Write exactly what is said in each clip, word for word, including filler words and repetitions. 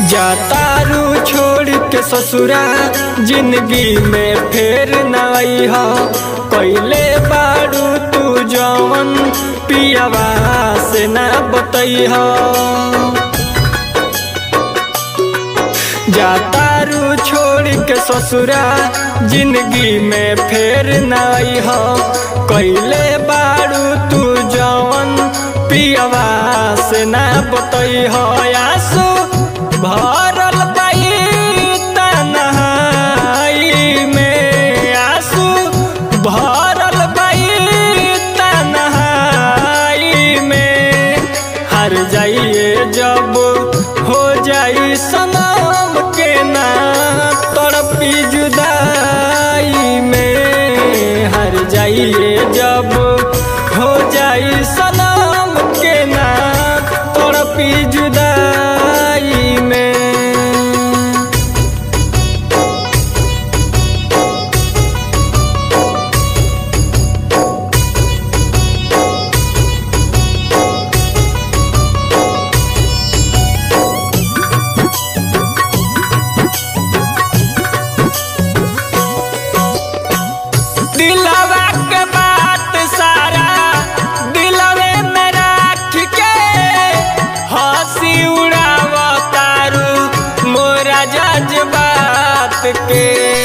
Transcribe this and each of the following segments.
जातारू छोड़ के ससुरा जिंदगी में फेर न आईहा। कैले बारू तू जवन पियावा से न बतैहा। जातारू छोड़ के ससुरा जिंदगी में फेर न आईहा। कैले बारू तू जवन पियावा से न बतैहा। आंसू भरल बाई तन्हाई में, आंसू भरल बाई तन्हाई में। हर जाइए जब हो जाई सनम के ना तड़पी जुदाई में। हर जाइए जब हो जाई सनम के ना तड़पी जुदाई में। दिलवा के बात सारा दिलवे में राख के हंसी उड़ावतारू मोरा जज्बात के।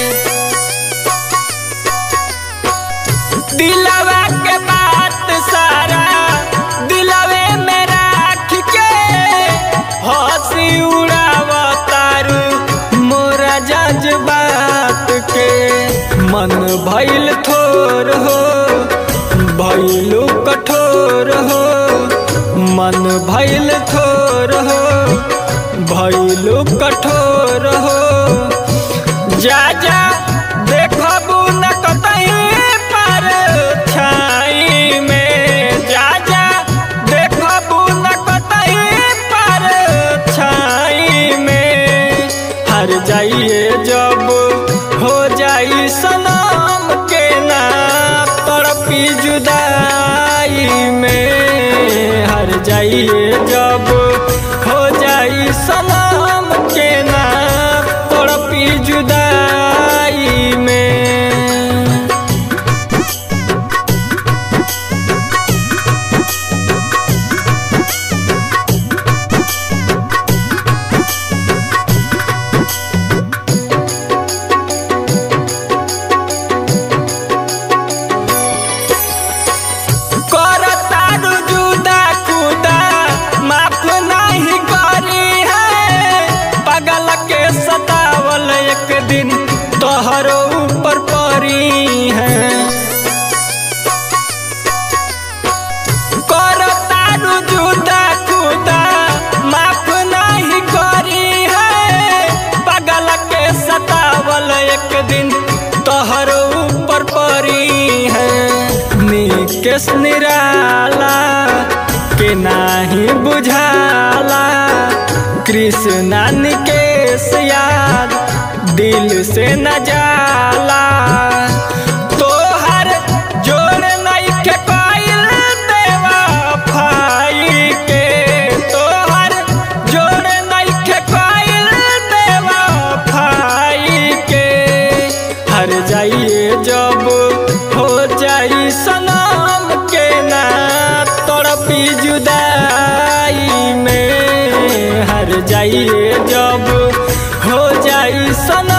दिलवा के बात सारा दिलवे में राख के हंसी उड़ावतारू मोरा जज्बात के। मन भइल थोर हो भइलू कठोर हो। मन भइल थोर हो भइलू कठोर हो। जा जा देखबू न कतहीं पर छाई में। जा जा देखबू न कतहीं पर छाई में। हर जाइए जब हो जाई सनम के ना तड़पी जुदाई में। हर जाइए जब हो जाई सनम के ना तड़पी जुदाई में। करतारू जुदा खुदा माफ नहीं करी है। पागल के सतावल एक दिन तोहरो ऊपर परी है। करतारू जुदा खुदा माफ नहीं करी है। पागल के सतावल एक दिन तोहरो ऊपर परी है। निकेश निराला के नाही बुझाला कृष्णा निकेश याद दिल से न जाला। तोहर जोड़ नइखे कइल बेवफाई के। तोहर जोड़ नइखे कइल बेवफाई के। हर जाइए जब हो जाई सनम के ना तड़पी जुदाई में। हर जाइए जब हो जाई सनम